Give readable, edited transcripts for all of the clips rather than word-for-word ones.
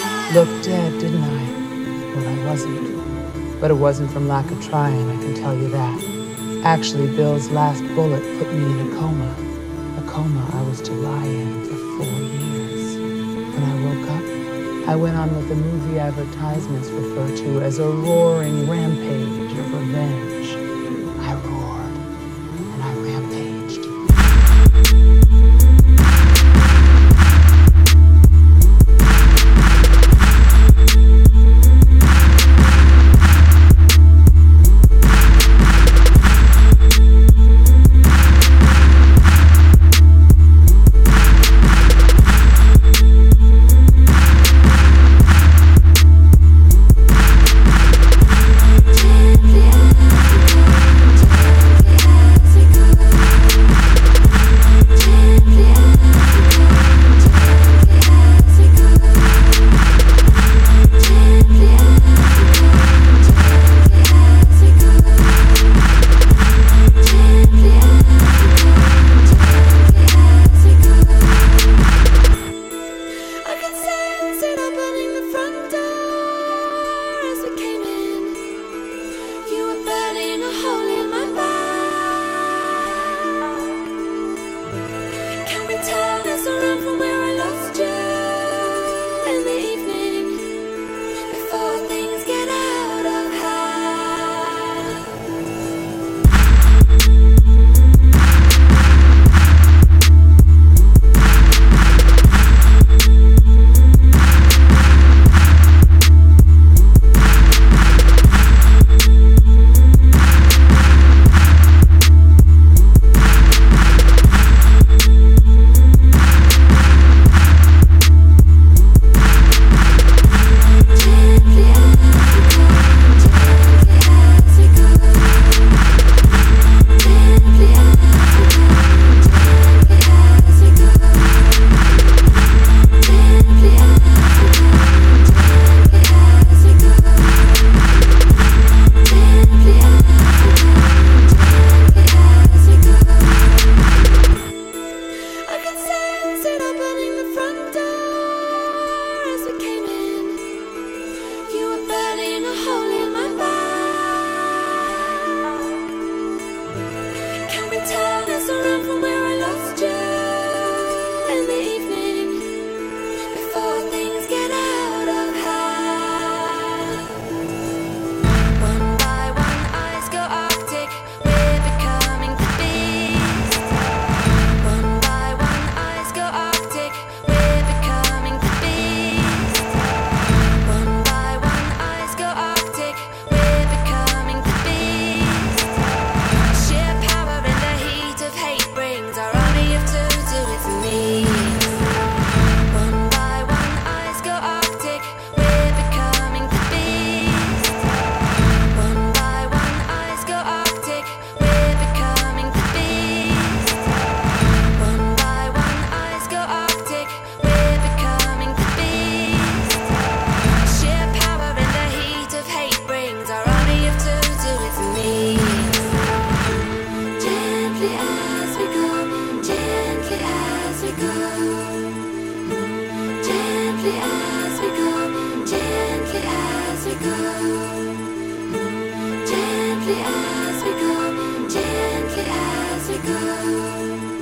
Looked dead, didn't I? Well, I wasn't. But it wasn't from lack of trying, I can tell you that. Actually, Bill's last bullet put me in a coma. A coma I was to lie in for 4 years. When I woke up, I went on what the movie advertisements refer to as a roaring rampage of revenge. I roared, and I rampaged.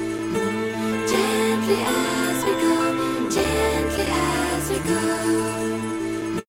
Gently as we go, gently as we go.